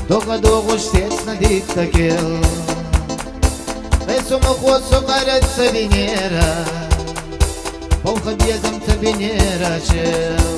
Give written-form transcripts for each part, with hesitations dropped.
Долго долго штец на диктакел Весомо ход сокарется Венера Полха безом табенера чел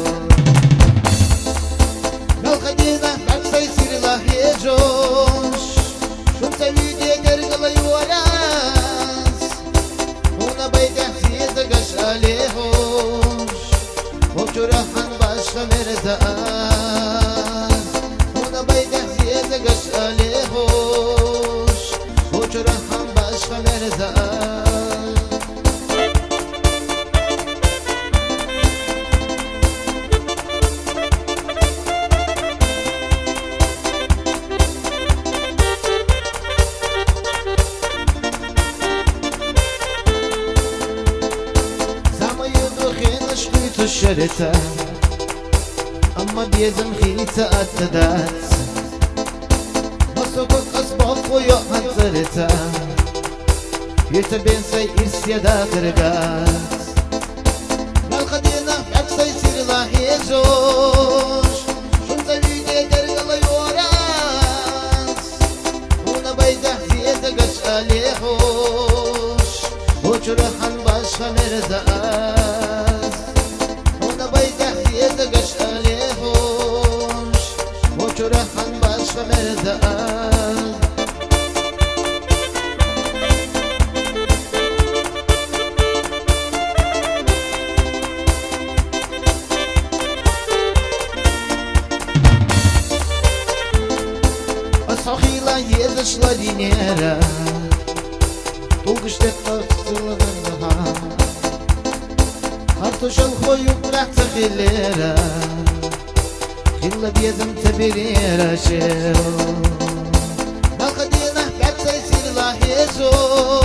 Мелходина, как стой сирила хеджош Шумца виде дергала юарас Уна байдя сиеза гашалехош Очурахан башка мерзаас Уна байдя сиеза гашалехош Очурахан башка мерзаас شرتا اما بیزم خیتا اتدات مسوکت اسباب خویا انترتا یتا بینسای ارسیادا قرگات مالخدینا اکسای سیرلا هیجوش شمزا ویده درگلا یوراس اونا bayda زیده گش علیهوش وچرخان باشا مرزاس Găș alehoș Mociurahan başka merdan Asahila yedişla dinera Tulgıştek aksılığında Kartuşal koyup bıraktı khillera Khilla biyezim tebirira şev Malkadina katsay sirla hezo